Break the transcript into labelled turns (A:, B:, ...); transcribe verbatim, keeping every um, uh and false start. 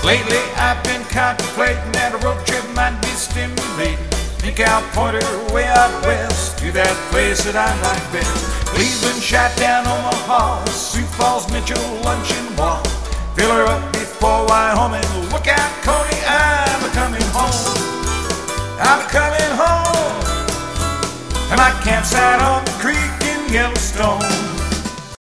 A: Lately I've been contemplating that a road trip might be stimulating. Think I'll point her way out west to that place that I like best. Cleveland, shot down Omaha, Sioux Falls, Mitchell, Luncheon Wall. Fill her up before Wyoming. Look out, Coney, I'm a coming home. I'm a coming home. And my campsite on the creek in Yellowstone.